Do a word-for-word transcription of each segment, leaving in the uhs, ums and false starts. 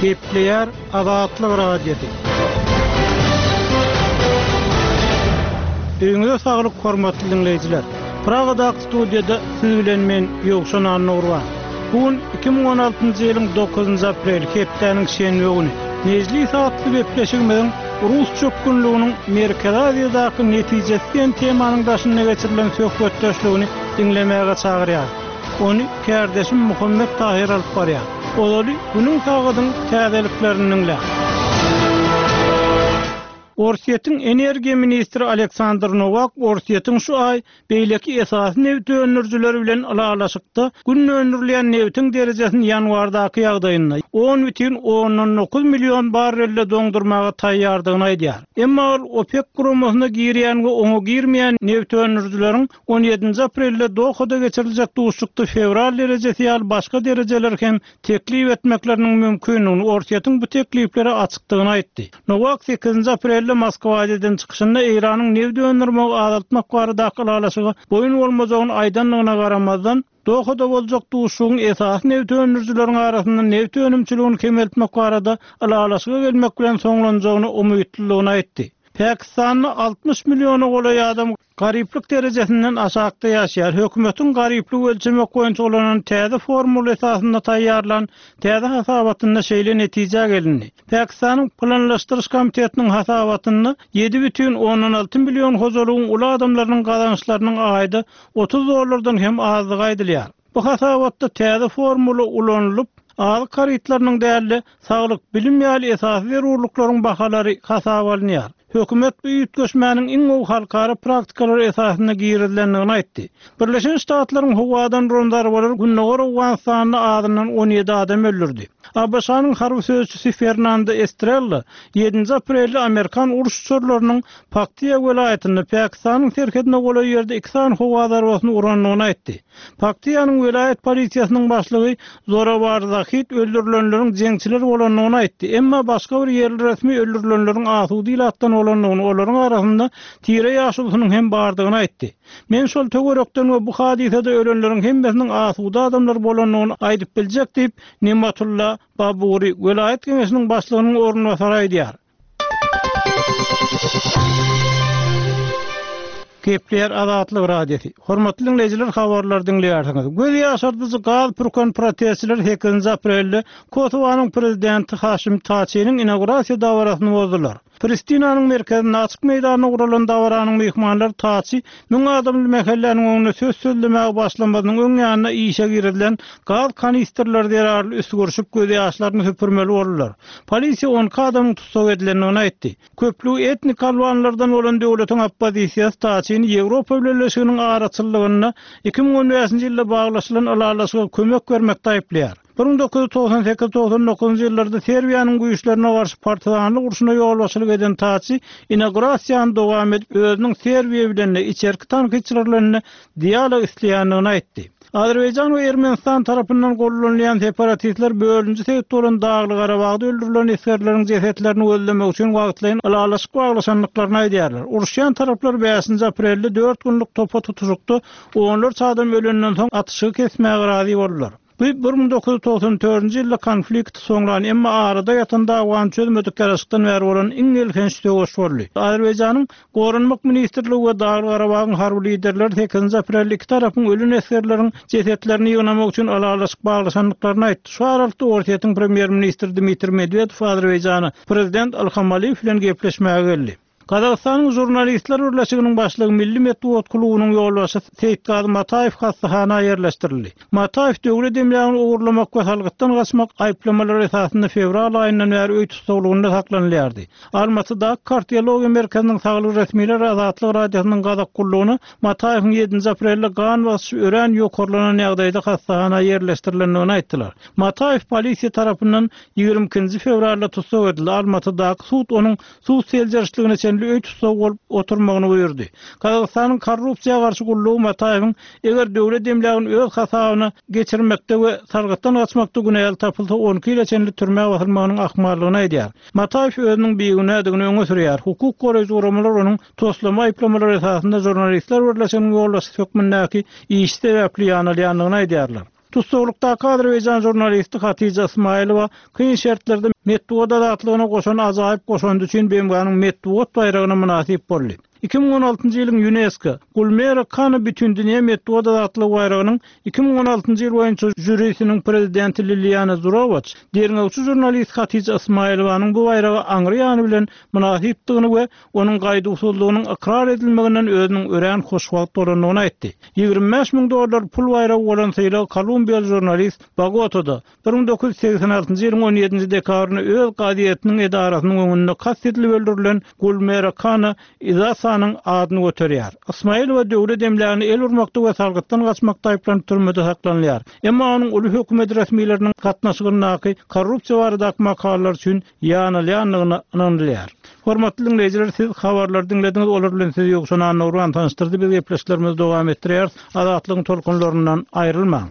Kepler Azatlyk Radiosu. Öňüňizde saglyk hormatly dinleýijiler. Pragada studiýada siz bilen men Ýogşan Annurwan. Bugün iki bin on altyncy ýylyň dokuzynjy aprel hepdeniň şenbe güni. Mejlis saatly gepleşigimiň Rus çökünlüğünün Merkez Aziýadaky netijesi temanyň başyna geçirilen söhbetdeşligini dinlemäge çagyrýar. Onu kardeşim Muhammed Tahir alyp barýar. Olary bunyň tagydyň täzeliklerini dinle. Orsiýetiň energiýa ministri Aleksandr Novak Orsiýetiň şu ay beýleki esasy neft öňürjileri bilen alalaşykda gün öňürleýän neftiň derejesini ýanwardaky ýagdaýynda on бүтүn on dokuz million barrelle doňdurmaga taýýardygyny aýdýar. Emma ol OPEC guramasyna girýän we oňa girmeýän neft öňürjileriň on ýedinji aprelde Dohada geçiriljek duşlukdy fevral derejesi ýaly başga derejeler hem teklip etmekleriniň mümkinligini Orsiýetiň bu teklipleri açykdygyny aýtdy. Novak sekizinji aprel Moskwadan çykyşynda Iranyň neft öňürmegi azaltmak barada alalaşygy boyun bolmajagyny aýdanlygyna garamazdan Dohada boljak duşugyň esasy neft öňürjileriň arasynda neft önümçiligini kemeltmek barada alalaşyga gelmek bilen soňlanjagyny umytlylygyny aýtdy. Pakistanyň altmış milyony goly adam garyplyk derejesinden aşakda ýaşaýar. Hökümetiň garyplyk ölçemek boýunça olanan täze formula esasynda taýýarlan täze hasabatynda şeýle netije gelindi. Pakistanyň planlaşdyryş komitetiniň hasabatynda yedi бүтүn on alty million hojalygyň uly adamlarynyň gazançlarynyň aýda otuz dollardan hem azlygy aýdylýar. Bu hasabatda täze formula ulanylyp Aly karytlarynyň däli saglyk bilim ýaly esasy zerurlyklaryň bahalary hasaba alınýar. Hökümet bu ýetgeşmäniň iň gowy halkara praktikalary esasyna girilendigini aýtdy. Birleşen Ştatlaryň howadan rondary bolar günnäge Awganistanyň adyndan on ýedi adam öldürdi. A B S-nyň harby sözçüsi Fernando Estrella ýedinji aprelde Amerikan uruşçylarynyň Paktiya welaýatyny Pakistanyň terkedine golan ýerde iki san howadar bolsun uranlygyny aýtdy. Paktiýanyň welaýat polisiýasynyň başlygy Zorawar Zahid öldürilenleriň jeňçiler bolanlygyny aýtdy. Emma başga bir ýerli resmi öldürilenleriň asudy ilatdan bolanlygyny olaryň arasynda tire ýaşulynyň hem bardygyny aýtdy. Men şol töwerekden we bu hadisede ölenleriň hemmesiniň asudy adamlar bolanlygyny aýdyp biljek diýip Nimatullah Baburi welaýat kemesiniň başlygynyň ornunbasary aýdýar. Kepler Azatlyk Radiosu. Hormatly dinleýijiler, habarlar dinleýärsiňiz. Göz ýaşardyjy gaz pürkän protestçiler sekizinji aprelde Kosowanyň prezidenti Haşim Taçynyň inaugurasiýa dawrasyny bozdular. Pristinanyň merkezinde açyk meýdanyna guralan dawranyň mehmanlary Taçy müň adamly mehelleniň öňüne söz söylemäge başlamanyň öňýanyna işe girilen gaz kanisterleri derarly üst görüşip göz ýaşlaryny höpürmeli boldular. Polisiýa on adamyň tutsak edilendigini aýtdy. Köplük etnik albanlardan bolan döwletiň oppozisiýasy Taçyny Ýewropa Birleşiginiň araçylygyna iki bin on beşinji ýylda baglaşylan alalaşyga kömek bermekde aýplýar. bin dokuz yüz toksan sekiz toksan dokuzunjy ýyllarda Serbiýanyň güýçlerine garşy partizanlyk uruşuna ýolbaşçylyk eden Taçy inaugurasiýany dowam edip özüniň Serbiýa bilen içerki tanqyçylarlaryny dialog isleýändigini aýtdy. Azerbaýjan we Ermenistan tarapyndan gollanýan separatistler bölünji sebäpli bolan Dagly Garabagda öldürilen eskerleriň jesetlerini öldürmek üçin wagtlaýan alalaşyk baglaşanlyklaryny aýdýarlar. Uruşýan taraplar beşinji aprelde dört günlük topa tutuşykda onlarça adam ölenden soň atışy kesmäge razy boldular. Bu bin dokuz yüz toksan dördünjy ýylda konflikt soňran emma arada ýatan dagwan çözmedik garaşykdan bäri bolan iň ilginç töweş boldy. Azerbaýjanyň Gorunmak ministrligi we Dagly Garabagyň harby liderleri sekizinji aprelde iki tarapyň ölen eskerleriň jesetlerini ýygnamak üçin alalaşyk baglaşanlyklaryny aýtdy. Şu aralykda Orsiýetiň premier ministri Dmitri Medvedew Azerbaýjany prezident Ilham Aliýew bilen gepleşmäge geldi. Kazakstanyň jurnalistler birleşiginiň başlygy Milli Medeniýet klubynyň ýolbaşy Seyitgazy Mataýew hastaxana ýerleşdirildi. Mataýew döwlet demlegini ogurlamak we halkdan gaçmak aýplamalary esasynda fevral aýyndan bäri öý tutulygynda saklanýardy. Almatyda kardiologiýa merkeziniň saglyk resmileri Azatlyk Radiosynyň gazak kullugyny Mataýewiň ýedinji aprelde gan basyş ören ýokurlanan ýagdaýda hastaxana ýerleşdirilendigini aýtdylar. Mataýew polisiýa tarapyndan ýygrimi ikinji fevralda tutsak edildi. Almatyda sud onuň suw seljerçiligini öý tutsak bolup oturmagyny buyurdy. Kazakstanyň korrupsiýaga garşy gullugy Mataýewiň eger döwlet demlegini öz hasabyna geçirmekde we sargatdan gaçmakda günäl tapylsa on iki ýyl çenli türmäge batyrmagynyň ahmarlygyny aýdýar. Mataýew özüniň beýgunädigini öňe sürýär. Hukuk goraýjy uramalar onuň toslama aýplamalary esasynda jurnalistler birleşiginiň ýolbaşy hökmündäki iş sebäpli ýanylýanlygyny aýdýarlar. Tutsuzlukdaky Azerbaýjan jurnalisti Hatice Ismailova kyn şertlerde Medwed adatlygyna goşan azaýyp goşandy üçin Bemganyň Medwed bayragyna münasip boldy. iki bin on altıncı ýylyň UNESCO Gulmera Kany bütün dünýä Medwed adly bayragynyň iki bin on altıncı ýyl boýunça jürisiniň prezidenti Liliana Zurovac derňewçi jurnalist Hatice Ismailowanyň bu bayraga aňry ýany bilen münasipdygyny we onuň gaýdy usullygynyň ikrar edilmeginden özüniň ören hoşgalt bolanyny aýtdy. ýygrimi beş miň dollar pul bayragi bolan syýla Kolumbiýaly jurnalist Bogota'da bir bin dokuz yüz seksen altıncı ýylyň on ýedinji dekabrynda öz gaziýetiniň edarasynyň öňünde kastetli öldürilen Gulmera Kany izasa anyň adyny göterýär. Ismailowa döwlet demlerini el urmakda we salgytdan gaçmakda aýplanyp türmede saklanýar. Emma onuň uly hökümet resmiýleriniň gatnaşygyny korrupsiýa barada makalalar üçin ýanylýanlygyny anylýar. Hormatly dinleýijiler, siz habarlar dinlediňiz, olar bilen sizi ýokşan Nurwan tanıştyrdy. Biz gepleşlerimizi dowam etdirýär. Azatlygyň tolkunlaryndan aýrylmaň.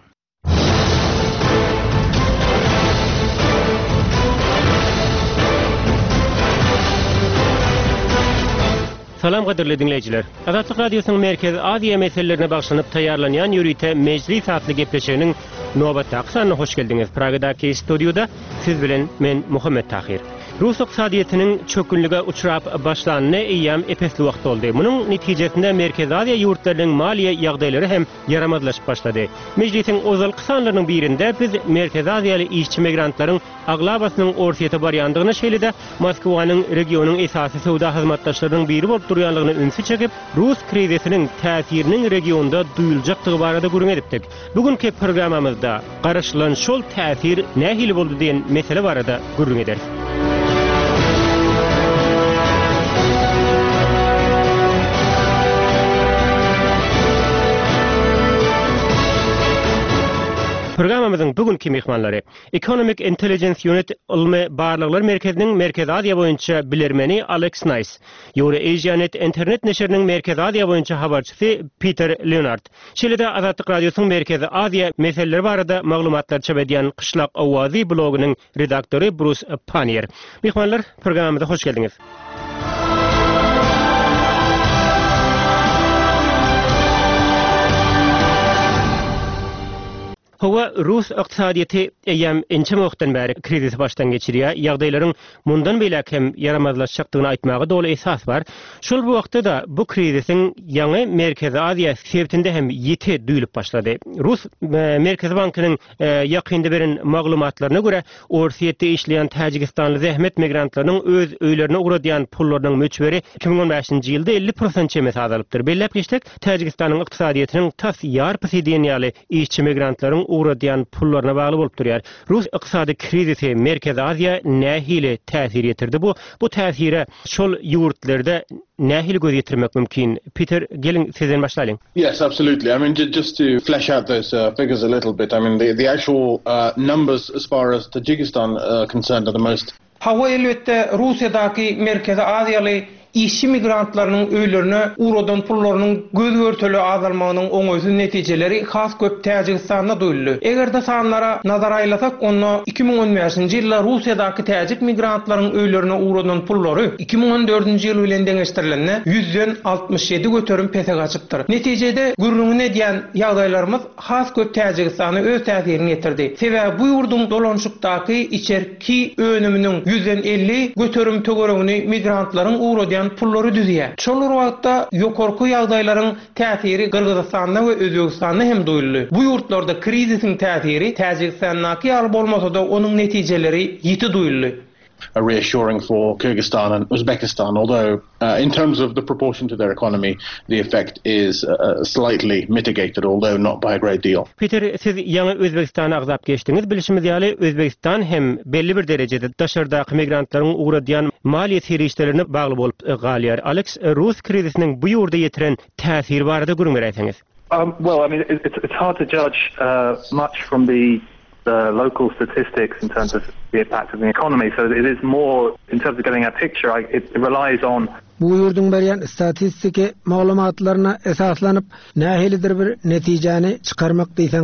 Salam gaderli dinleyijiler. Azatlyk radiosynyň Merkezi Aziýa meselelerine bagşlanyp taýýarlanýan ýürüýte mejlis atly gepleşiginiň nowbatdaky sanyna hoş geldiňiz. Pragadaky studioda siz bilen men Muhammed Tahir. Rus iqtisadiýatynyň çökünlige uçrap başlanyna eýýam epesli wagt boldy. Munyň netijesinde Merkezi Aziýa ýurtlarynyň maliýe ýagdaýlary hem yaramazlaşyp başlady. Mejlisiň ozalky sanlarynyň birinde biz Merkezi Aziýaly işçi migrantlaryň aglabasynyň ortaýa barýandygyny şeýlede Moskwanyň regionyň esasy sowda hyzmatdaşlarynyň biri bolup durýanlygyny ünsü çekip Rus krizisiniň täsiriniň regionda duýuljakdygy barada gurun edipdik. Bugünkü programmamyzda garaşylan şol täsir nähili boldy diýen mesele barada gurun ederiz. Programmamyzyň bugünkü mehmanlary Economic Intelligence Unit Ilmi Barlyklar Merkeziniň Merkezi Aziýa boýunça bilermeni Alex Nice, Euro-Asianet internet neşriniň Merkezi Aziýa boýunça habarçysy Peter Leonard. Şeýlede Azatlyk radiosynyň Merkezi Aziýa meseleleri barada maglumatlar çap edýän Qışlak Awazy blogynyň redaktory Bruce Panier. Mehmanlar, programmamyza hoş geldiňiz. Hawa Rus iqtisadiýaty eýem ençe wagtdan bäri krizis başdan geçirýär. Ýagdaýlaryň mundan beýlek hem yaramazlaşjakdygyny aýtmagy doly esas bar. Şol bu wagtda da bu krizisiň ýaňy Merkezi Aziýa sebäpinde hem ýeti duýulyp başlady. Rus Merkezi Bankynyň ýakynda beren maglumatlaryna görä, Orsiýetde işleýän Täjikistanly zähmet migrantlarynyň öz öýlerine uğradýan pullarynyň möçberi iki bin on beşinji ýylda elli prosent çemesi azalypdyr. Belläp geçdik, Täjikistanyň iqtisadiýatynyň tas ýarpysy diýen ýaly işçi migrantlaryň uğradyyan pullarına bağlı bolup durýar. Rus iqtisady krizisi Merkezi Aziýa nähili täsir ýetirdi? Bu bu täsire şol ýurtlarda nähili göz ýetirmek mümkin? Peter, gelin sizden başlaýyn. Yes, absolutely. I mean, just to flesh out those uh, figures a little bit. I mean, the the actual uh, numbers as far as Tajikistan uh, concerned are the most. Hawa elbetde Russiýadaky Merkezi Aziýaly işçi migrantlarynyň öýlerine uğradan pullarynyň göz görteli azalmagynyň oňoýsuz netijeleri has köp Täjikistanda duýuldy. Eger de sanlara nazar aýlasak, onda iki bin on beşinji ýylda Russiýadaky täjik migrantlaryň öýlerine uğradan pullary iki bin on dördünji ýyl bilen deňeşdirilende yüzden altmış ýedi göterim pese gaçypdyr. Netijede gürrüňine diýen ýagdaýlarymyz has köp Täjikistana öz täsirini ýetirdi. Sebäbi bu ýurdun dolanşykdaky içerki önüminiň yüzden elli göterim tögeregini migrantlaryň uğradan pullary düzýär. Şol wagtda ýokarky ýagdaýlaryň täsiri Kyrgyzstanda we Özbegistanda hem duýuldy. Bu ýurtlarda krizisiň täsiri Täjikistanaky ýaly bolmasa da onuň netijeleri ýiti duýuldy. Uh, reassuring for Kyrgyzstan and Uzbekistan, although uh, in terms of the proportion to their economy, the effect is uh, slightly mitigated, although not by a great deal. Peter, siz ýa-ni Özbekistana agzap geçdiňiz. Bilişimiz ýaly Özbekistan hem belli bir derejede daşardaky migrantlaryň uğradýan maliýe serişlerine bagly bolup galýar. Alex, Rus krizisiniň bu ýurda ýetiren täsiri barada gurun beräýsiňiz. Um, well, I mean, it's, it's hard to judge uh, much from the the local statistics in terms of the impact of the economy. So it is more in terms of getting a picture. I, it, it relies on. Bu ýurdun berýän statistiki maglumatlaryna esaslanyp nähilidir bir netijäni çykarmak diýsen kyn.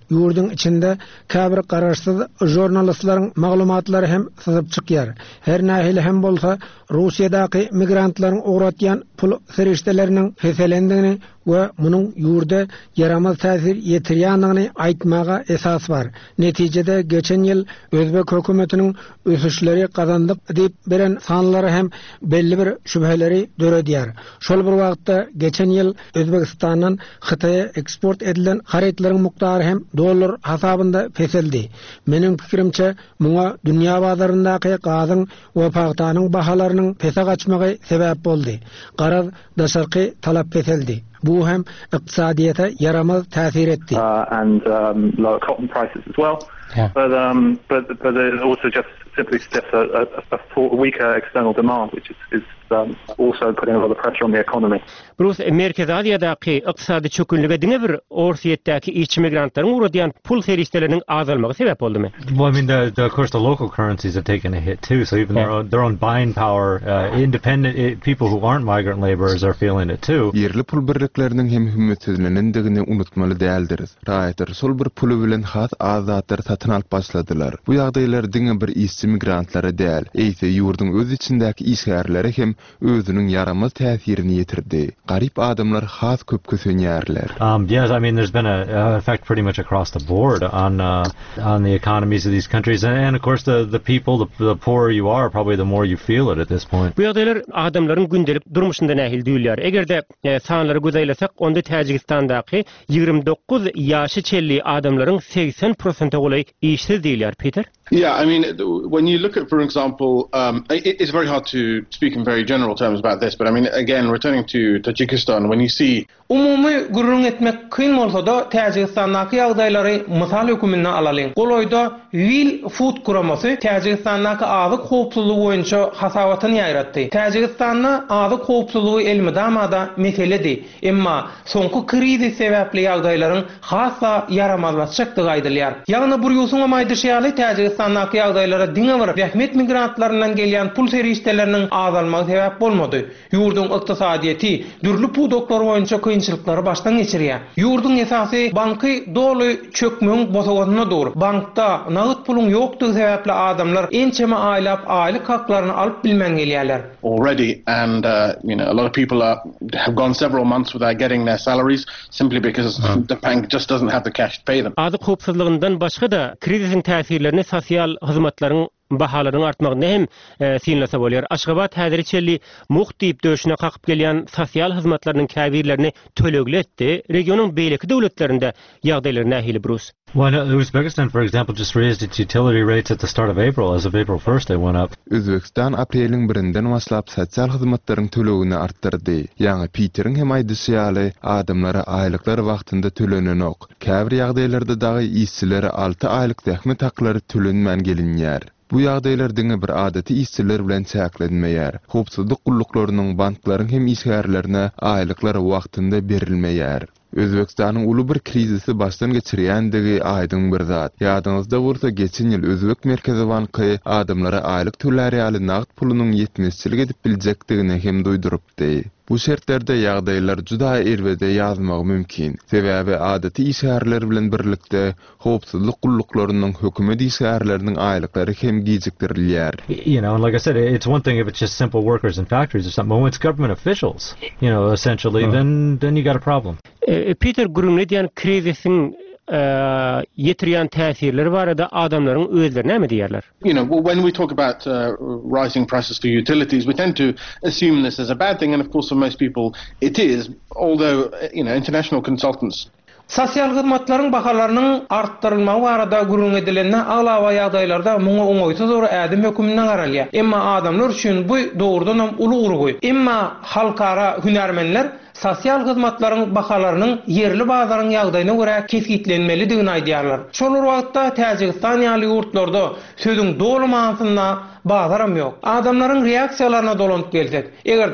Yurdun içinde käbir garaşsyz jurnalistlaryň maglumatlary hem syzyp çykýar. Her nähili hem bolsa Russiýadaky migrantlaryň uğratýan pul serişdeleriniň feselendigini we munyň ýurda yaramaz täsir ýetirýändigini aýtmaga esas bar. Netijede geçen ýyl Özbek hökümetiniň ösüşleri kazandyk diýip beren sanlary hem belli bir şübheleri döredýär. Şol bir wagtda geçen ýyl Özbekistandan Hytaýa eksport edilen haritlaryň muktary hem dollar hasabında feseldi. Menin pikirimçe muňa dünýä bazaryndaky gazyň we pahtanyň bahalarynyň pese gaçmagy sebäp boldy. Garaz daşarky talap feseldi. Bu hem iqtisadiýata yaramaz täsir etdi. Uh, and um, lower cotton prices as well. Yeah. But um, but but it also just simply suggests a, a, a weaker external demand, which is, is um, also putting a lot of pressure on the economy. Bruce Merkez Aziýadaky ykdysady çökünlüge diňe bir Orsiýetdäki işçi migrantlaryň uğradýan pul serişdeleriniň azalmagy sebäp boldymy? Well, I mean, the, the, of course, the local currencies have taken a hit too. So even yeah. their own their own buying power, uh, independent it, people who aren't migrant laborers are feeling it too. Yerli pul birlikleriniň hem hümmetçilenendigini unutmaly däldir. Raýatlar sol bir pulu bilen has azatlar satyn alyp başladylar. Bu ýagdaýlar diňe bir işçi migrantlara däl, eýse ýurdun öz içindäki işgärlere hem özüniň yaramaz täsirini ýetirdi. Garip adamlar has köp kösenýärler. Um, yes, I mean, there's been a, a effect pretty much across the board on uh, on the economies of these countries, and, and of course the the people, the, the poorer you are, probably the more you feel it at this point. Bu ýagdaýlar adamlaryň gündelik durmuşynda nähil diýilýär. Egerde e, sanlary gözeýlesak, onda Täjikistandaky ýygrimi dokuz ýaşy çelli adamlaryň seksen prosenti golay işsiz diýilýär, Peter. Yeah, I mean, when you look at, for example, um, it, it's very hard to speak in very general terms about this, but I mean, again, returning to Tajikistan, when you see... Umumy gurrun etmek kyn bolsa da Täjikistandaky ýagdaýlary mysal hökümine alalyň. Goloýda Will Food Kuramasy Täjikistandaky azyk howpsuzlygy boýunça hasabatyny ýaýratdy. Täjikistanda azyk howpsuzlygy elmidamada meseledi. Emma soňky krizis sebäpli ýagdaýlaryň hassa yaramazlaşykdygy aýdylýar. Ýagny bir ýusuňa maýdyşýaly Täjikistandaky ýagdaýlara diňe bir rahmet migrantlarynyň gelýän pul serişdeleriniň azalmagy sebäp bolmady. Ýurdun ykdysadyety dürli pudoklar boýunça kynçylyklary başdan geçirýär. Ýurdun esasy banky doly çökmeň bosawatyna dur. Bankda nagyt pulun ýokdugy sebäpli adamlar ençeme aýlap aýlyk haklaryny alyp bilmän gelýärler. Already, and uh, you know, a lot of people are, have gone several months without getting their salaries simply because uh. the bank just doesn't have the cash to pay them. Azyk howpsuzlygyndan başga da krizisin täsirlerini sosial hyzmatlaryň bahalaryň artmagyna hem e, sinlese bolýar. Aşgabat häzir çelli muht diýip döşüne kakyp gelýän sosial hyzmatlarynyň käbirlerini tölegletdi. Regionyň beýleki döwletlerinde ýagdaýlar nähili Bruce? Well, Uzbekistan, for example, just raised its utility rates at the start of April. As of April first, they went up. Özbekistan apreliň birinden başlap sosial hyzmatlaryň tölegini artdyrdy. Ýani Peteriň hem aýdyşýaly adamlara aýlyklar wagtynda tölenenok. Käbir ýagdaýlarda dagy işçilere altı aýlyk tähmet haklary tölenmän gelinýär. Bu ýagdaýlar diňe bir adaty işçiler bilen çäklenmeýär. Howpsuzlyk gullyklarynyň banklaryň hem işgärlerine aýlyklary wagtynda berilmeýär. Özbekistanyň uly bir krizisi başdan geçirýändigi aýdyň bir zat. Ýadyňyzda bolsa geçen ýyl Özbek Merkezi Banky adamlara aýlyk töläri ýaly nagt pulunyň ýetmezçilik edip biljekdigini hem duýdurupdy. Bu şertlerde ýagdaýlar juda erwede ýazmak mümkin. Sebäbi adaty işgärler bilen birlikde howpsuzlyk gullyklarynyň hökümet işgärleriniň aýlyklary hem gijikdirilýär. You know, and like I said, it's one thing if it's just simple workers in factories or something, but when it's government officials, you know, essentially, uh. then then you got a problem. E, Peter Grunledian krizisin Uh, yetirýän täsirleri barada adamlaryň özleri näme diýerler? You know, well, when we talk about uh, rising prices for utilities, we tend to assume this as a bad thing, and of course for most people it is, although, you know, international consultants sosial hyzmatlaryň bahalarynyň artdyrylmagy barada gurrun edilenine aglawa ýagdaýlarda muňa oňoýsuz bir ädim hökümine garalýar. Emma adamlar üçin bu dogrudan hem uly urguy. Emma halkara hünärmenler sosial hyzmatlaryň bahalarynyň yerli bazaryň ýagdaýyna görä keskitlenmelidigini aýdýarlar. Şol wagtda Täjikistan ýaly ýurtlarda sözüň dolu mansyna bazaram ýok. Adamlaryň reaksiýalaryna dolanyp gelsek, egerde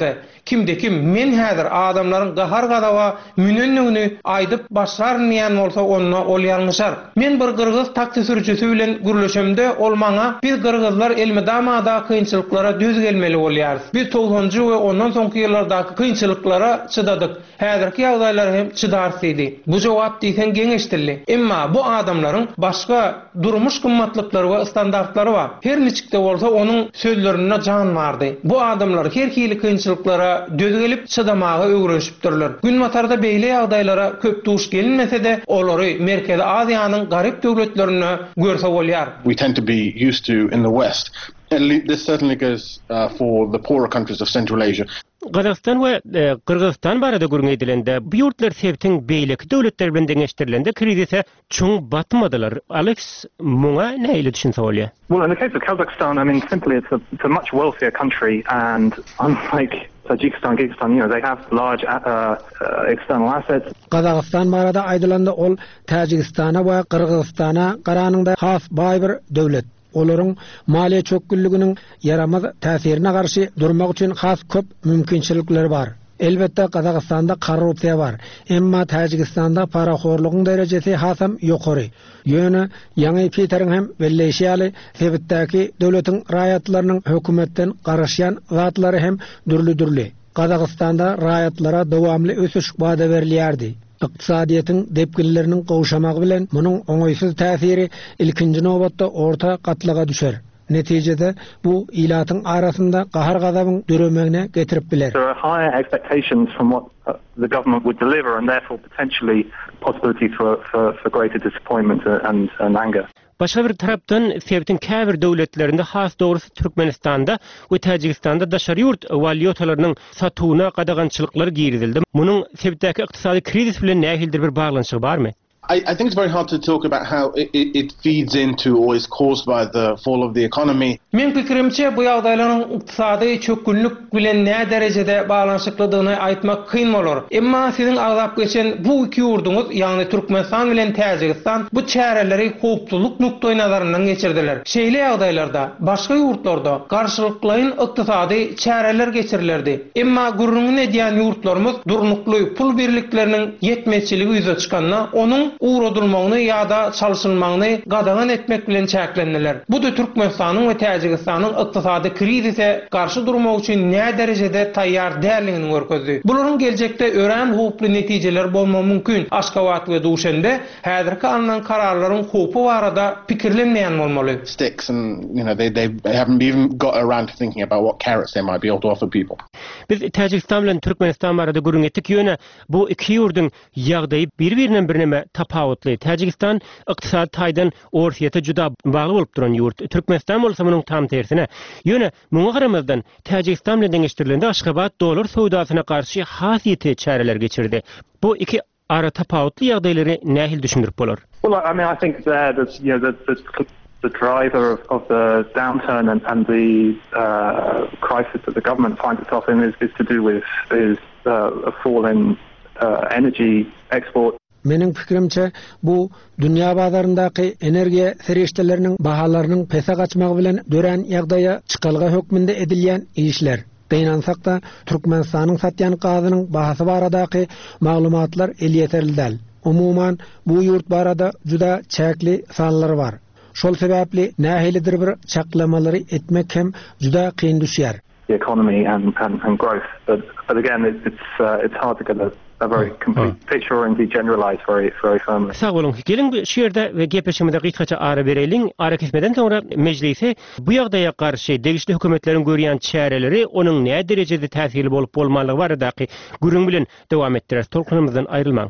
kimde kim men häzir adamlaryň gahar gadawa münenligini aýdyp başlarmayan bolsa onunla ol ýalňyşar. Men bir Kırgız taksi sürücüsü bilen gürleşimde ol maňa biz Kırgızlar elmedamada kynçylyklara düz gelmeli bolýarys. Biz toğsanjy we ondan soňky ýyllardaky kynçylyklara çıdadyk. Häzirki ýagdaýlar hem çıdarsydy. Bu jogap diýsen geňeşdirli. Emma bu adamlaryň başga durmuş kymmatlykları we standartlary bar. Her niçikde bolsa onuň sözlerine jan bardy. Bu adamlar her hili kynçylyklara düz gelip çydamagy öwreşipdirler. Gün matarda beýle ýagdaýlara köp duş gelinmese de olary Merkezi Aziýanyň garyp döwletlerine görse bolýar. We tend to be used to in the West. And this certainly goes uh, for the poorer countries of Central Asia. Gazakistan we e, Kırgızstan barada görüň edilende bu ýurtlar sebäpden beýleki döwletler bilen deňeşdirilende krizise çoň batmadylar. Alex muňa näýle düşünse bolýar? Well, in the case of Kazakhstan, I mean, simply it's a, it's a much wealthier country, and unlike Tajikistan, Kyrgyzstan, you know, they have large uh, uh, external assets. Kazakistan barada aýdylanda ol Tajikistana we Kyrgyzstana garanyňda has baý bir döwlet. Olaryň maliýe çökgünliginiň yaramaz täsirine garşy durmak üçin has köp mümkinçilikleri bar. Elbette Kazakistanda korrupsiýa bar. Emma Tajikistanda paraxorlygyň derejesi hasam ýokary. Ýöne ýa-ni Peteriň hem belleşýäli sebäpdäki döwletiň raýatlarynyň hökümetden garaşýan zatlary hem dürli-dürli. Kazakistanda raýatlara dowamly ösüş bada berilýärdi. Iqtisadiýetin depgilleriniň gowşamagy bilen munyň oňaýsyz täsiri ilkinji nobatda orta gatlyga düşer. Netijede bu ilatyň arasynda gahar gazabyň döremegine getirip biler. There are higher expectations from what uh, the government would deliver, and therefore potentially possibility for, for, for greater disappointment and, and anger. Başga bir tarapdan sebäpden käbir döwletlerinde has dogrusu Türkmenistanda we Tajikistanda daşary ýurt walýotalarynyň satuwyna gadagançylyklar girizildi. Munyň sebäpdäki ykdysady krizis bilen nähildir bir baglanyşy barmy? I, I think it's very hard to talk about how it, it, it feeds into or is caused by the fall of the economy. Men pikirimçe bu ýagdaýlaryň ykdysady çökünlük bilen näme derejede baglanyşyklydygyny aýtmak kyn bolar. Emma siziň agzap geçen bu iki ýurduňyz, ýagny Türkmenistan bilen Tajikistan bu çäreleri howpsuzlyk nukdaýy nazaryndan geçirdiler. Şeýle ýagdaýlarda başga ýurtlarda garşylyklaryň ykdysady çäreler geçirilerdi. Emma gurrunun edýän ýurtlarymyz durnukly pul birlikleriniň yetmeçiligi ýüze çykanda onuň uğradılmagyny ýa-da çalşylmagyny gadagan etmek bilen çäklendiler. Bu da Türkmenistanyň we Tajikistanyň ykdysady krizise garşy durmak üçin näme derejede taýýar däldigini görkezdi. Bularyň geljekde ören howply netijeler bolmagy mümkin. Aşgabat we Duşende häzirki alınan kararlaryň howpy barada pikirlenmeýän bolmaly. Sticks and you know they they haven't even got around to thinking about what carrots they might be able to offer people. Biz Tajikistan bilen Türkmenistan barada görüň etdik ýöne bu iki ýurdun ýagdaýy bir-birine birneme tapawutly. Tajikistan ykdysady taýdan orsiýete juda bagly bolup duran ýurt. Türkmenistan bolsa munyň tam tersine. Ýöne muňa garamazdan Tajikistan bilen deňeşdirilende Aşgabat dolar sowdasyna garşy hasýety çäreler geçirdi. Bu iki ara tapawutly ýagdaýlary nähil düşündirip bolar? Well, I mean, I think there that you know the the the driver of, of the downturn and, and the uh, crisis that the government finds itself in is, is to do with is uh, a fall in uh, energy export. Mening pikirimçe bu dünýä bazaryndaky energiýa serişdeleriniň bahalarynyň pese gaçmagy bilen dören ýagdaýa çykalga hökmünde edilýän işler. Beýnansak da Türkmenistanyň satýan gazynyň bahasy baradaky maglumatlar el ýeterli. Umuman bu ýurt barada juda çäkli sanlar bar. Şol sebäpli nähilidir bir çaklamalary etmek hem juda kyn düşýär. The economy and, and, and growth, but, but again, it's it's, uh, it's hard to get a, a very complete picture and be generalized very very firmly. Sağ olun. Gelin bu şeýerde we gepleşmede gysgaça ara bereliň. Ara kesmeden soňra meclise bu ýagdaýa garşy degişli hökümetleriň görýän çäreleri onuň näme derejede täsirli bolup bolmalygy baradaky gürüň bilen dowam etdirär. Tolkunymyzdan aýrylmaň.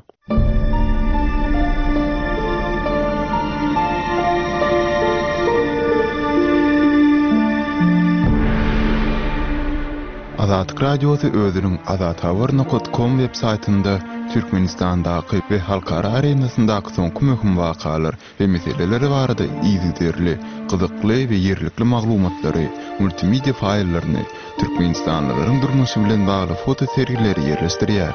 Azatlyk radiosu özüniň azat habar nokta com web saytynda Türkmenistandaky we halkara arenasyndaky soňky möhüm wakalar we meseleleri barada ýygyderli, gyzykly we ýerlikli maglumatlary, multimedia faýllaryny, türkmenistanlylaryň durmuşy bilen bagly foto serileri ýerleşdirýär.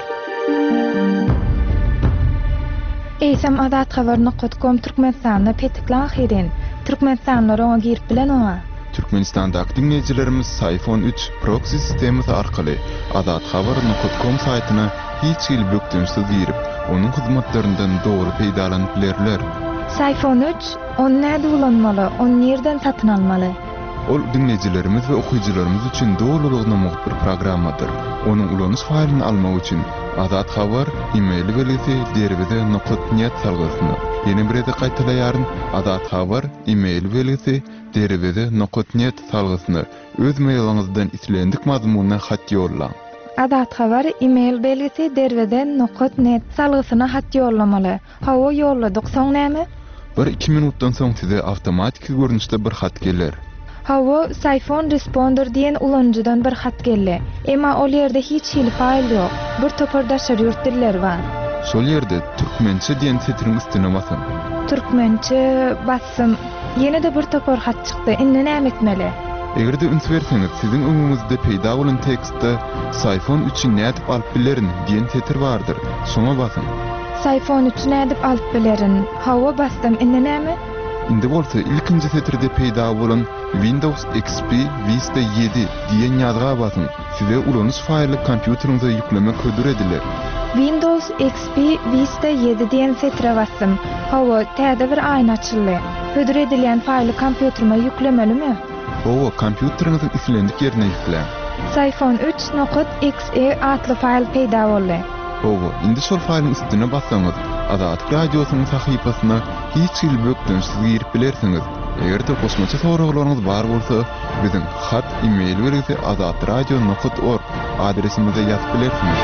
Eýsem azat habar nokta com Türkmenistanda petikli ahirin Türkmenistanlylar oňa girip bilen oňa Türkmenistan'daki dinleyicilerimiz Sayfon üç proxy sistemisi arkaly azat habar nokta com saytyna hiç il bökdünsiz girip, onun hizmetlerinde doğru peýdalanyp bilerler. Sayfon üç, on näde ulanmaly, on nerden satyn almaly? Ol dinleyicilerimiz ve okuyucularımız için doğruluğuna muhbir programmadır. Onun ulanış failini almak için Azat Habar e-mail belgesi dervede nokta net salgısını. Yeni bir de kaytalayarın Azat Habar e-mail belgesi dervede nokta net salgısını öz mailinizden islendik mazmununa hat yolla. Azat Habar e-mail belgesi dervede nokta net salgısına hat yollamaly. Hawa yolladyk, soň näme? Bir iki minutdan soň size avtomatik görünüşde bir hat gelir. Hawa Sayfon Responder diyen ulanjydan bir hat geldi. Emma ol yerde hiç hil fail yok. Bir topardaşar ýurtdiller bar. Şol yerde türkmençe diyen setiriň üstüne basın. Türkmençe bassym. Yine de bir topar hat çykdy. Indi näme etmeli? Eger de üns berseňiz, siziň öňüňizde peýda bolan tekstde Sayfon üçin nädip alyp bilerin diyen setir bardyr. Şoňa basın. Sayfon üç nädip alyp bilerin. Hawa bastym. Indi näme? Indi bolsa ilkinji setirde peýda bolan Windows X P Vista yedi diýen ýazga basın. Size ulanış faýly kompýuteriňize ýüklemek hödür ediler. Windows X P Vista yedi diýen setire bastym. Hawa täze bir aýna açyldy. Hödür edilen faýly kompýuterime ýüklemelimi? Owa kompýuteriňiziň islendik ýerine ýükle. Sayfon üç nokta x e atly faýl peýda boldy. Owa indi şol faýlyň üstüne bassaňyz, Azat radiosynyň sahypasyna hiç il bökdünsiz girip bilersiňiz. Eger de gosmaça soraglaryňyz bar bolsa, biziň hat e-mail berýärdi azat radio nokta org adresimize ýazyp bilersiňiz.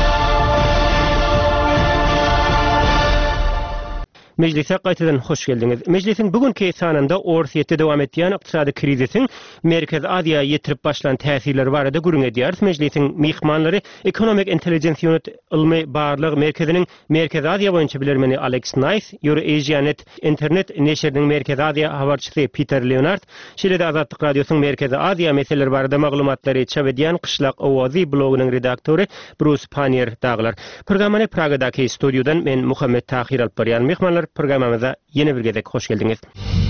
Meclise gaýtadan hoş geldiňiz. Meclisiň bugünkü sanynda Orsiýetde dowam etýän ykdysady krizisiň Merkez Aziýa ýetirip başlan täsirleri barada gürüň edýär. Meclisiň mihmanlary Economic Intelligence Unit ilmi barlyk merkeziniň Merkez Aziýa boýunça bilermeni Alex Nice, EuroAsiaNet internet neşriniň Merkez Aziýa habarçysy Peter Leonard, şeýle-de Azatlyk radiosynyň Merkez Aziýa meseleleri barada maglumatlary çap edýän Qışlak Owazy blogynyň redaktory Bruce Panier daglar. Programmany Pragadaky studiodan men Muhammed Tahir alyp barýan. Mehmanlar, programamıza yeni bir gezek hoş geldiniz.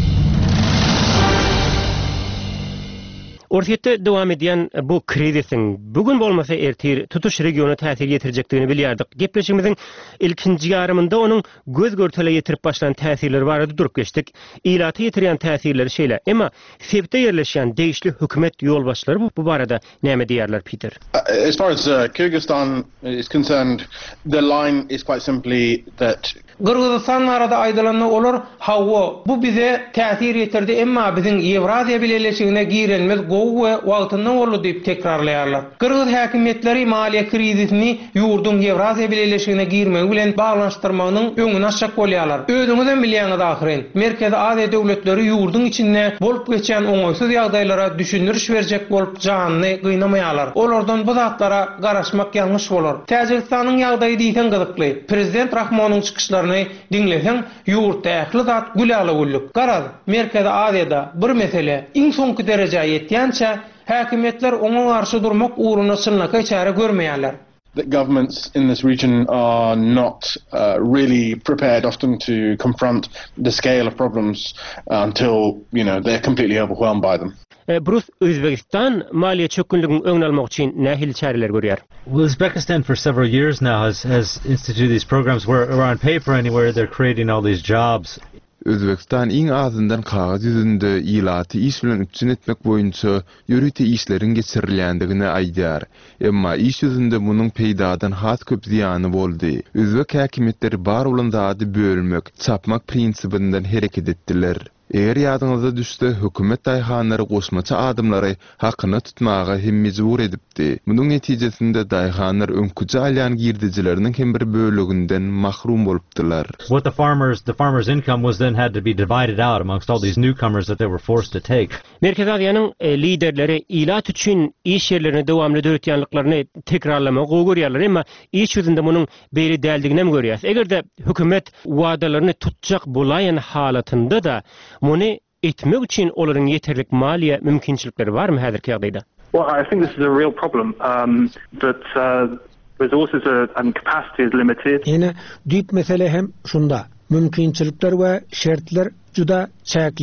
Orsiýetde dowam edýän bu krizisiň bugün bolmasa ertir tutuş regiona täsir ýetirjekdigini bilýärdik. Gepleşigimiziň ilkinji ýarymynda onuň göz görtele ýetirip başlan täsirleri barada durup geçdik. Ilaty ýetirýän täsirleri şeýle, emma sebde ýerleşýän degişli hökümet ýolbaşçylary bu, bu barada näme diýerler Peter? Uh, as far as uh, Kyrgyzstan is concerned, the line is quite simply that Gırgızstan arada aýdylanyny olar, hawa bu bize täsir ýetirdi, emma biziň Ewraziýa bileşigine girenmez gowy we wagtyndan boldy diýip tekrarlaýarlar. Gırgız häkimetleri maliýe krizisini ýurdun Ewraziýa bileşigine girmegi bilen baglanşdyrmagynyň öňüni açjak bolýarlar. Özüňizden bilýäňiz ahyryn, Merkez Aziýa döwletleri ýurdun içinde bolup geçen oňoýsuz ýagdaýlara düşündiriş berjek bolup janyny gynamaýarlar. Olardan bu zatlara garaşmak ýalňyş bolar. Täjikistanyň ýagdaýy diýsen gyzykly. Prezident Rahmonyň çykyşlaryny dinleseň ýurtda ähli zat güläle bolduk. Garaz, Merkez Aziýada bir mesele iň soňky derejä ýetýänçe häkimetler oňa garşy durmak uğruna çynlaka çare görmeýärler. The governments in this region are not uh, really prepared often to confront the scale of problems until, you know, they're completely overwhelmed by them. Bruce, Özbekistan maliýe çökünliginiň öňüni almak üçin nähil çareler görýär? Uzbekistan for several years now has has instituted these programs where, where on paper anywhere they're creating all these jobs. Özbekistan iň azyndan kagaz ýüzünde ilaty iş bilen üçin etmek boýunça ýürüte işleriň geçirilýändigini aýdýar. Emma iş ýüzünde munyň peýdadan has köp ziýany boldy. Özbek häkimetleri bar bolan zady bölmek, çapmak prinsibinden hereket etdiler. Eger ýadyňyza düşse, hökümet daýhanlary goşmaça adımlary hakyny tutmaga hem mejbur edipdi. Munyň netijesinde daýhanlar öňküji alýan girdijileriniň hem bir bölüginden mahrum bolupdylar. What the farmers, the farmers' income was then had to be divided out amongst all these newcomers that they were forced to take. Merkez Aziýanyň e, liderleri ilat üçin iş ýerlerini dowamly döretýänliklaryny tekrarlamagy görýärler, emma iş ýüzünde munyň beýli däldigini hem görýär. Egerde hökümet wagdalaryny tutjak bolaýan halatynda da muny etmek üçin olaryň ýeterlik maliýe mümkinçilikleri barmy häzirki ýagdaýda? Well, I think this is a real problem. Um, that uh, resources are, and capacity is limited. Ene düýp mesele hem şunda. Mümkinçilikler we şertler juda çäkli.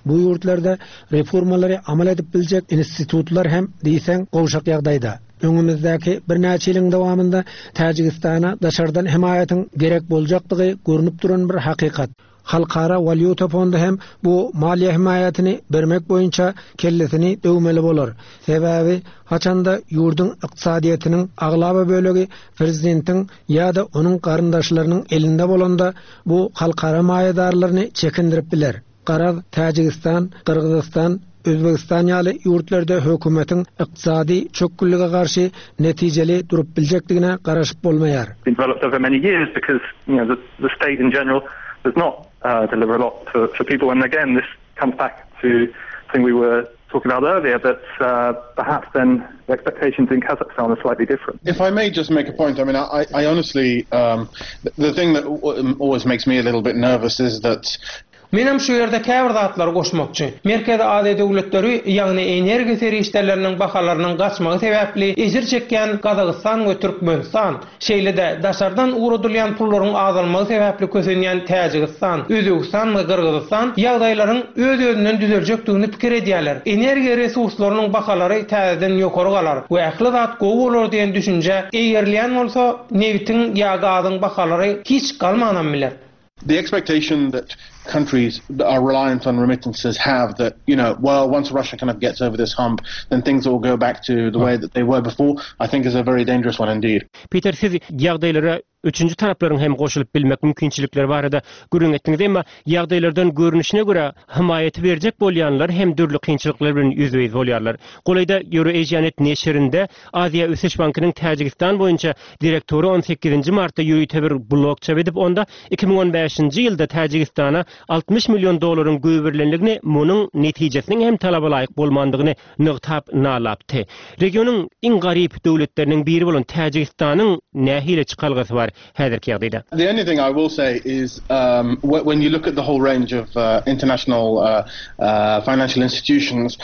bu yurtlarda reformalary amal edip biljek institutlar hem diýsen gowşak ýagdaýda. Öňümüzdäki bir näçe ýylyň dowamında Täjikistana daşardan himayatyň gerek boljakdygy görünüp duran bir hakykat. Halkara Valyuta Fondu hem bu maliye himayatyny bermek boýunça kellesini döwmeli bolar. Sebäbi haçanda ýurdun ykdysadyýatynyň aglaba bölegi prezidentiň ýa-da onuň garyndaşlarynyň elinde bolanda bu halkara maýadarlaryny çekindirip biler. Garaz Täjikistan, Kyrgyzstan, Özbekistan ýaly ýurtlarda hökümetiň ykdysady çökgünlige garşy netijeli durup biljekdigine garaşyp bolmaýar. Been developed over many years because you know the, the state in general does not uh, deliver a lot for, for people, and again this comes back to the thing we were talking about earlier, that uh, perhaps then the expectations in Kazakhstan are slightly different. If I may just make a point, I mean, I, I honestly, um, the, the thing that always makes me a little bit nervous is that Menem şu ýerde käbir zatlar goşmakçy. Merkezi Aziýa döwletleri ýagny energiýa serişleriniň bahalarynyň gaçmagy sebäpli ejir çekýän Kazakystan we Türkmenistan, şeýle-de daşardan uradylýan pullaryň azalmagy sebäpli kösenýän Täjikistan, Özbekistan we Kyrgyzstan ýagdaýlaryň öz-özünden düzeljekdigini pikir edýärler. Energiýa resurslarynyň bahalary täzeden ýokary galar we ähli zat gowy bolar diýen düşünje eýerleýän bolsa newitiň ýa gazyň bahalary hiç galmanan biler. The expectation that countries that are reliant on remittances have that, you know, well, once Russia kind of gets over this hump, then things will go back to the way that they were before, I think is a very dangerous one indeed. Peter, siz ýagdaýlara üçüncü taraplaryň hem goşulyp bilmek mümkinçilikleri barada görüň etdiňiz, emma ýagdaýlardan görünüşine göre himayaty berjek bolýanlar hem dürli kynçylyklar bilen ýüzbeýiz bolýarlar. Golayda Euroasianet neşrinde Aziýa Öseş Bankynyň Täjikistan boýunça direktori on sekizinji martda ýöýte bir blog çap edip onda iki bin on beşinji ýylda Täjikistana altmış milyon dolaryň göwürlenligini, munyň netijesiniň hem talaba laýyk bolmandygyny nygtap nalapdy. Regionyň iň garyp döwletleriniň biri bolan Täjikistanyň nähile çykalgasy bar häzirki ýagdaýda. The only thing I will say is um, when you look at the whole range of uh, international uh, uh, financial institutions,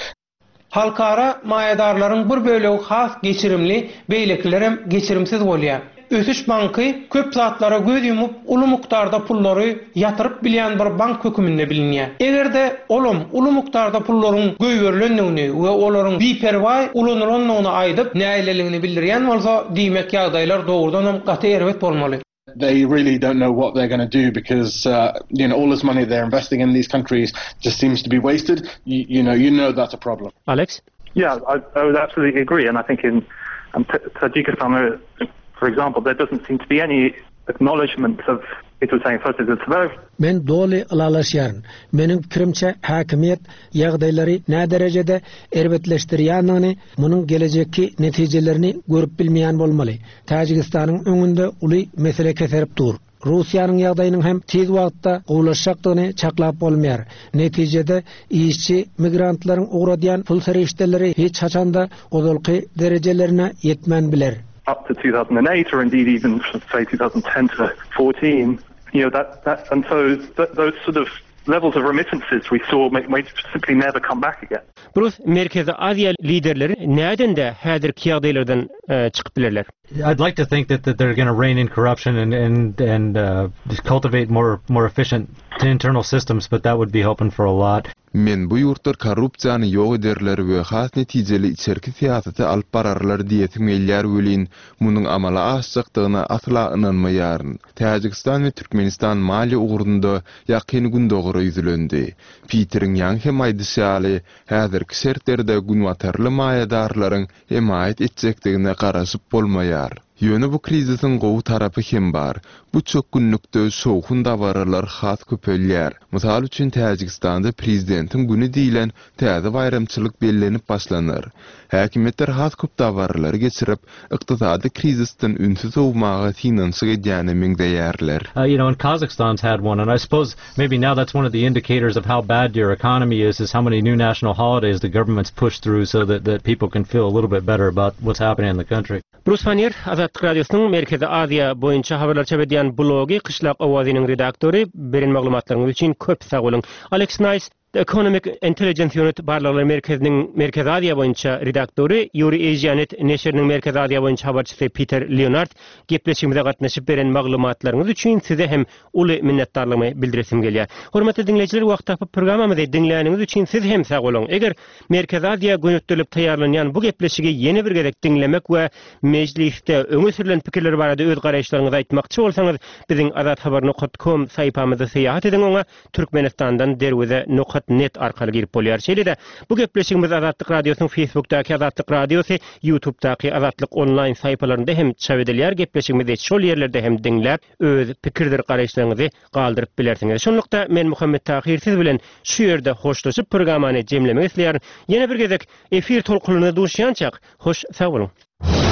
halkara maýadarlaryň bir bölegi has geçirimli, beýleklerem geçirimsiz bolýar. Ösüş banky köp zatlara göz yumup uly mukdarda pullary yatyryp bilýän bir bank höküminde bilinýär. Egerde olum uly mukdarda pullaryň göýberlendigini we olaryň biperwa ulanylanyny aýdyp näýleligini bildirýän bolsa, diýmek ýagdaýlar dogrudan hem gaty erbet bolmaly. They really don't know what they're going to do because uh, you know all this money they're investing in these countries just seems to be wasted. You, you know, you know that's a problem. Alex? Yeah, I, I would absolutely agree, and I think in um, Tajikistan, for example, there doesn't seem to be any acknowledgement of it was saying first it's very Men doly alalaşýaryn. Meniň pikirimçe häkimiýet ýagdaýlary nä derejede erbetleşdirýändigini, munyň gelejekki netijelerini görüp bilmeýän bolmaly. Täjikistanyň öňünde uly mesele keserip dur. Russiýanyň ýagdaýynyň hem tez wagtda gowlaşjakdygyny çaklap bolmaýar. Netijede işçi migrantlaryň ugradýan pul serişdeleri hiç haçanda odolky derejelerine yetmän biler. Up to two thousand eight, or indeed even say two thousand ten to fourteen, you know that that and so th- those sort of levels of remittances we saw may, may simply never come back again. Burus Merkezi Aziýa liderleri näden de häzirki ýagdaýlardan uh, çykyp bilerler? I'd like to think that, that they're going to rein in corruption and and and uh, cultivate more more efficient internal systems, but that would be hoping for a lot. Men bu ýurtlar korrupsiýany ýok ederler we has netijeli içerki siýasaty alyp bararlar diýetim elýär welin munyň amala aşjakdygyna asla inanmaýaryn. Täjikistan we Türkmenistan mali ugurunda ýakyny gün dogry ýüzülendi. Peteriň ýang hem aýdysyaly häzirki şertlerde günwatarly maýadarlaryň emayet etjekdigine garaşyp bolmaýar. Ýöne bu krizisiň gowy tarapy hem bar. Bu çok günlükde soğukun davaralar has köpelýär. Mysal üçin Täjikistanda prezidentiň güni diýilen täze bayramçylyk bellenip başlanır. Häkimetler has köp davarlar geçirip ykdysady krizisden ünsiz olmagy finansyk edýäni meňdeýärler. Uh, you know, and Kazakhstan's had one, and I suppose maybe now that's one of the indicators of how bad your economy is, is how many new national holidays the government's pushed through so that, that people can feel a little bit better about what's happening in the country. Bruce Fanier, Azatlyk Radiosynyň Merkezi Aziýa boýunça habarlar çap edýän blogy Kışlak Owazynyň redaktory, beren maglumatlaryňyz üçin köp sag bolun. Alex Nice, The Economic Intelligence Unit Barlaglar Merkeziniň Merkez Aziýa boýunça redaktory Yuri Asianet neşriniň Merkez Aziýa boýunça habarçysy Peter Leonard gepleşigimizde gatnaşyp beren maglumatlaryňyz üçin size hem uly minnetdarlygymy bildiresim gelýär. Hormatly dinleyijiler, wagt tapyp programmamyzy dinläniňiz üçin siz hem sag bolun. Eger Merkez Aziýa göňütdirilip taýarlanýan bu gepleşigi ýene bir gerek dinlemek we mejlisde öňe sürülen pikirler barada öz garaşlaryňyzy aýtmakçy bolsaňyz, biziň azat habar nokta com saýpamyzda seýahat ediň, oňa Türkmenistandan derwede nokta net arkaly girip bolýar. Şeýle-de bu gepleşigimiz Azatlyk Radiosynyň Facebookdaky Azatlyk Radiosy, YouTubedaky Azatlyk online saýpalarynda hem çap edilýär. Gepleşigimizi şol ýerlerde hem dinläp, öz pikirler garaşlaryňyzy galdyryp bilersiňiz. Şonlukda men Muhammed Tahir siz bilen şu ýerde hoşlaşyp programmany jemlemek isleýär. Ýene bir gezek efir tolkunyna duşýançak. Hoş sag bolun.